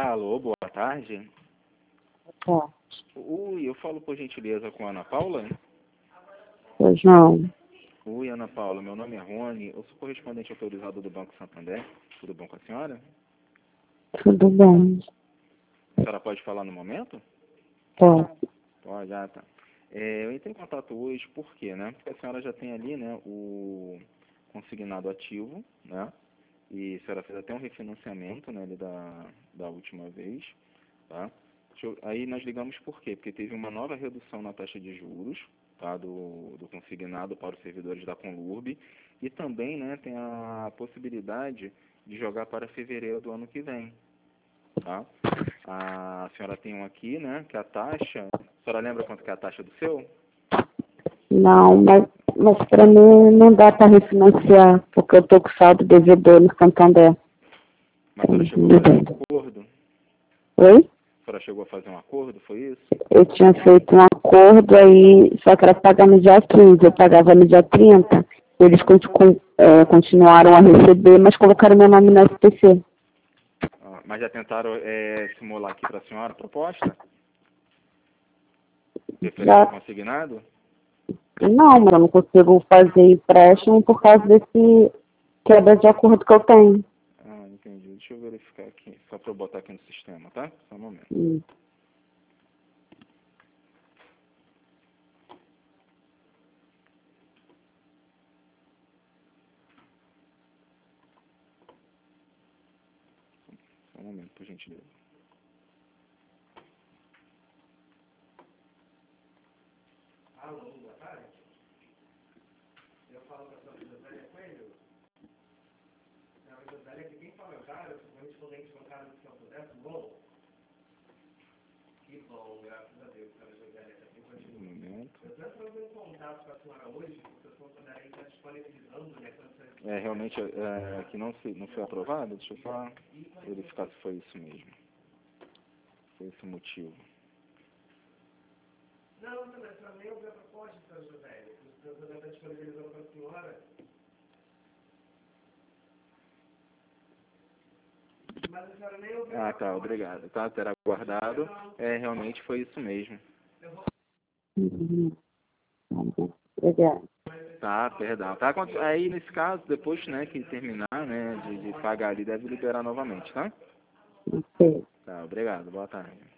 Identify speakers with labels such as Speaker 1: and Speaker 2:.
Speaker 1: Alô, boa tarde.
Speaker 2: Tá.
Speaker 1: Oi, eu falo por gentileza com a Ana Paula?
Speaker 2: Pois não.
Speaker 1: Oi, Ana Paula, meu nome é Rony, eu sou correspondente autorizado do Banco Santander. Tudo bom com a senhora?
Speaker 2: Tudo bem.
Speaker 1: A senhora pode falar no momento?
Speaker 2: Tá.
Speaker 1: Pode, tá. Eu entrei em contato hoje, por quê, né? Porque a senhora já tem ali, né, o consignado ativo, né? E a senhora fez até um refinanciamento, né, ali da última vez, tá? Aí nós ligamos por quê? Porque teve uma nova redução na taxa de juros, tá? Do consignado para os servidores da Conlurb. E também, né, tem a possibilidade de jogar para fevereiro do ano que vem, tá? A senhora tem um aqui, né, que a taxa... A senhora lembra quanto que é a taxa do seu?
Speaker 2: Não, mas para mim não dá para refinanciar, porque eu tô com saldo devedor no Santander.
Speaker 1: Mas a senhora chegou a fazer um acordo?
Speaker 2: Oi?
Speaker 1: A senhora chegou a fazer um acordo, foi isso?
Speaker 2: Eu tinha feito um acordo aí, só que era pagar no dia 15, eu pagava no dia 30. Eles continuaram a receber, mas colocaram meu nome no SPC.
Speaker 1: Mas já tentaram simular aqui para a senhora a proposta? Referente ao
Speaker 2: Já,
Speaker 1: consignado?
Speaker 2: não, mas eu não consigo fazer empréstimo por causa desse quebra de acordo que eu tenho.
Speaker 1: Entendi. Deixa eu verificar aqui, só para eu botar aqui no sistema, tá? Só um momento. Só um momento, por gentileza. Alô, boa tarde. Eu falo com a sua Josélia Coelho. A Josélia aqui, quem fala é o cara, eu sou correspondente bancário do Santander, tudo bom? Que bom, graças a Deus, cara, Josélia, tá aqui contigo. Um momento. Eu estou entrando em contato com a senhora hoje, porque o Santander está disponibilizando, né, realmente, aqui não foi aprovado, deixa eu só verificar se foi isso mesmo. Foi esse o motivo. Não, mas para mim eu vi a proposta, senhora Josélia, que o Santander está disponibilizando para a senhora. Mas a senhora nem ouviu. Tá, obrigado. Tá, terá guardado. Realmente foi isso mesmo.
Speaker 2: Obrigada.
Speaker 1: Tá, perdão. Tá, aí nesse caso, depois, né, que terminar, né, de pagar ali, deve liberar novamente, tá?
Speaker 2: Ok.
Speaker 1: Tá, obrigado. Boa tarde.